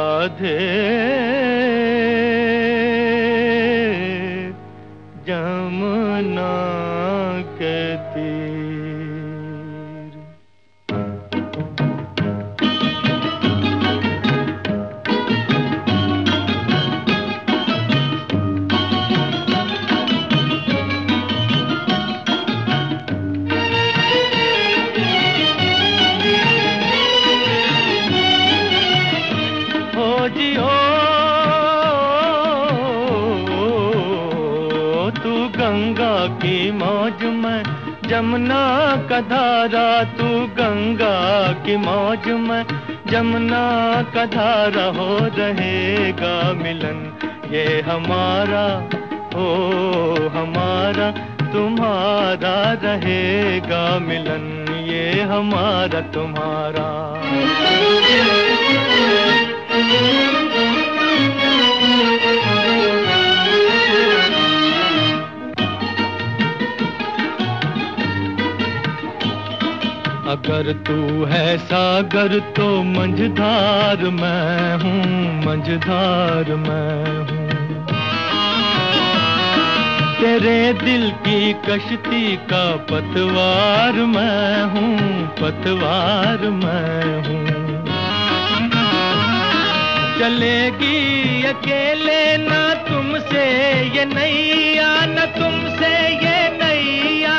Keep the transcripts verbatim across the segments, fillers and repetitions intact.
राधे जमुना के तीर। हो जियो तू गंगा की मौज में, जमुना का धारा, तू गंगा की मौज में, जमुना का धारा। हो रहेगा मिलन ये हमारा, ओ हमारा तुम्हारा, रहेगा मिलन ये हमारा तुम्हारा। अगर तू है सागर तो मंझधार मैं हूँ, मंझधार मैं हूँ। तेरे दिल की कश्ती का पतवार मैं हूँ, पतवार मैं हूँ। चलेगी अकेले ना तुमसे ये नैया, न तुमसे ये नैया।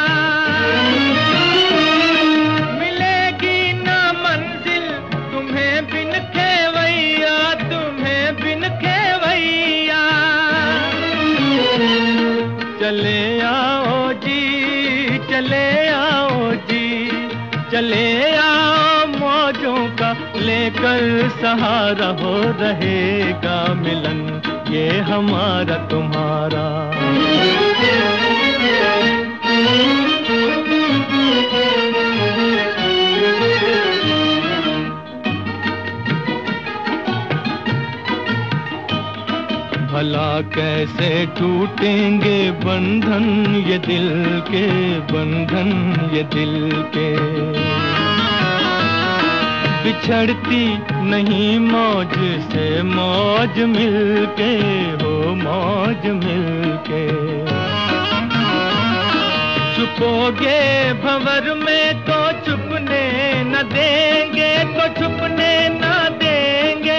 मिलेगी ना मंजिल तुम्हें बिन खेवैया, तुम्हें बिन खेवैया। चले आओ जी, चले आओ जी, चले आओ मौजों का लेकर सहारा। हो रहेगा मिलन ये हमारा तुम्हारा। भला कैसे टूटेंगे बंधन ये दिल के, बंधन ये दिल के। बिछड़ती नहीं मौज से मौज मिलके, हो मौज मिलके। छुपोगे भंवर में तो छुपने न देंगे, तो छुपने न देंगे।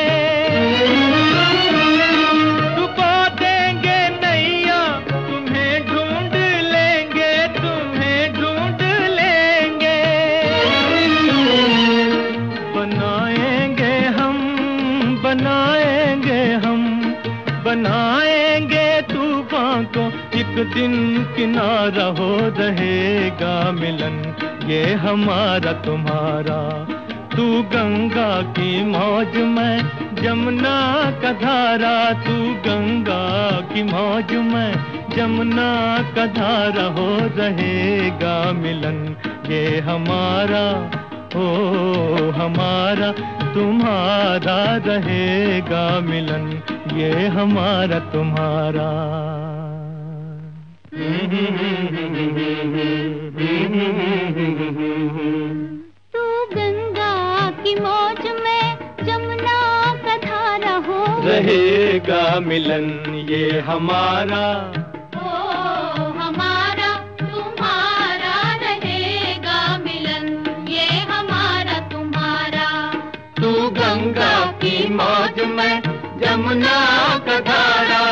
छुपा देंगे नैया तुम्हें ढूंढ लेंगे, तुम्हें ढूंढ लेंगे। बनाएंगे हम, बनाएंगे हम, बनाएंगे तूफान को एक दिन किनारा। हो रहेगा मिलन ये हमारा तुम्हारा। तू गंगा की मौज में, जमुना का धारा, तू गंगा की मौज में, जमुना का धारा। हो रहेगा मिलन ये हमारा, ओ हमारा तुम्हारा, रहेगा मिलन ये हमारा तुम्हारा। तू गंगा की मौज में, जमुना का धारा। हो रहेगा मिलन ये हमारा, ओ हमारा तुम्हारा, रहेगा मिलन ये हमारा तुम्हारा। तू गंगा की मौज में, जमुना का धारा,